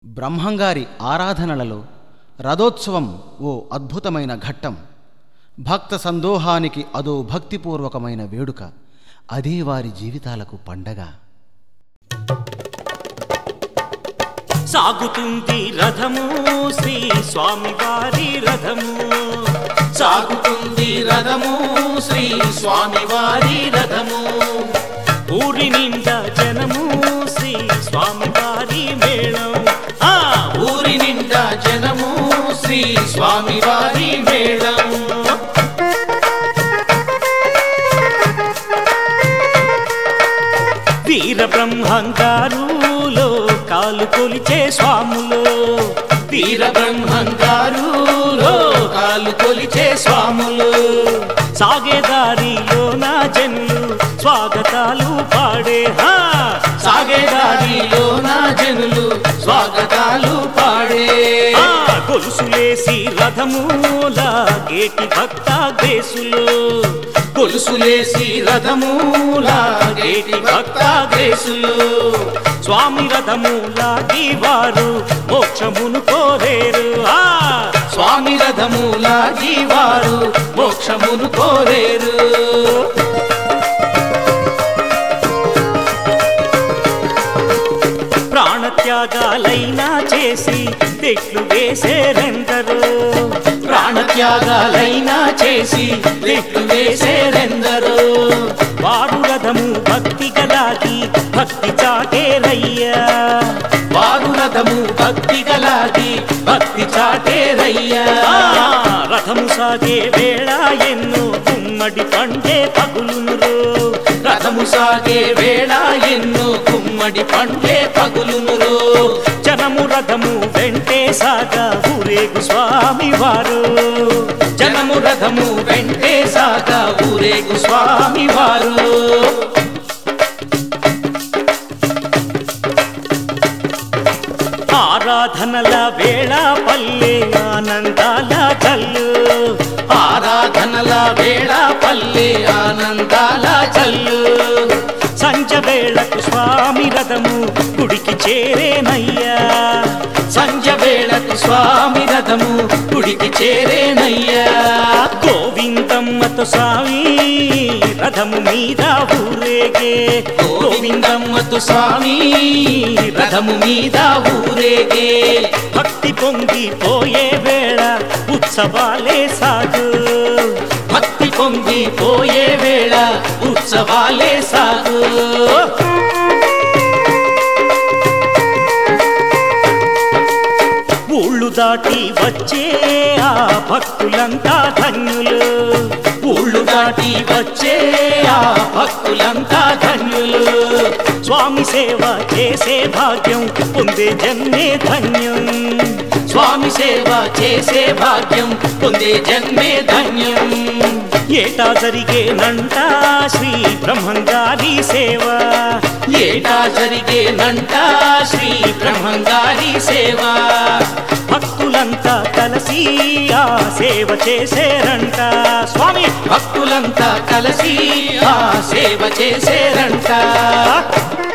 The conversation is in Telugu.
బ్రహ్మంగారి ఆరాధనలలో రథోత్సవం ఓ అద్భుతమైన ఘట్టం. భక్త సందోహానికి అదో భక్తిపూర్వకమైన వేడుక. అదే వారి జీవితాలకు పండగ. సాగుతుంది రథము శ్రీ స్వామివారి రథము, సాగుతుంది రథము శ్రీ స్వామివారి రథము. ఊరి నిండా జనము శ్రీ స్వామివారి మేళం. ఊరి నిండా జనము శ్రీ స్వామివారి మేళం. వీర బ్రహ్మంగారులో కాలు కొలిచే స్వాములు, వీర బ్రహ్మంగారులో కాలు కొలిచే స్వాములు. సాగేదారిలో నా జనులు స్వాగతాలు పాడే, సాగేదారిలో నా జనులు స్వాగతాలు పాడే. గొలుసులేసి రథముల గేటి భక్త గ్రేసులు, గొలుసులేసి రథముల గేటి భక్త గ్రేసులు. స్వామి రథములాగి వారు మోక్షమును కోరేరు. స్వామి రథములాగి వారు మోక్షమును కోరేరు. ప్రాణత్యాగాలైనా చేసి తెట్లు వేసేరెందరో, ప్రాణత్యాగాలైనా చేసి తెట్లు వేసేరెందరో. వారు రథము భక్తి గలాగి భక్తి చాటేరయ్యా, వారు రథము భక్తి గలాగి భక్తి చాటేరయ్యా. రథము సాగే వేళ ఎన్నో గుమ్మడి పండే పగులునురో, రథము సాగే వేళ ఎన్నో గుమ్మడి పండే పగులునురో. జనము రథము వెంటే సాగా ఊరేగు స్వామి వారు, జనము రథము వెంటే సాగా ఊరేగు స్వామి వారు. ఆరాధనల వేళ పల్లె ఆనందాల చల్లు, ఆరాధనల వేళ పల్లె ఆనందాల చల్లు. సంజ వేళకు స్వామి రథము గుడికి చేరేనయ్యా, సంజ వేళకు స్వామి రథము గుడికి చేరేనయ్యా. గోవిందమ్మతో స్వామి రథము మీద ఊరేగే, గోవిందమ్మతో స్వామి రథము మీద ఊరేగే. భక్తి పొంగిపోయే వేళ ఉత్సవాలే సాగు, భక్తి పొంగిపోయే వేళ ఉత్సవాలే సాగు. ఊళ్ళు దాటి వచ్చే ఆ భక్తులంతా ధన్యులు, ఊళ్ళు దాటి వచ్చే ఆ భక్తులంతా ధన్యులు. స్వామి సేవ చేసే భాగ్యం పొందే జన్మే ధన్యం, స్వామి సేవ చేసే భాగ్యం పొందే జన్మే ధన్యం. ఏటా జరిగేనంట శ్రీ బ్రహ్మంగారి సేవ, ఏటా జరిగేనంట శ్రీ బ్రహ్మంగారి సేవ. భక్తులంతా కలిసి ఆ సేవ చేసేరంట స్వామి, భక్తులంతా కలిసి ఆ సేవ చేసేరంట.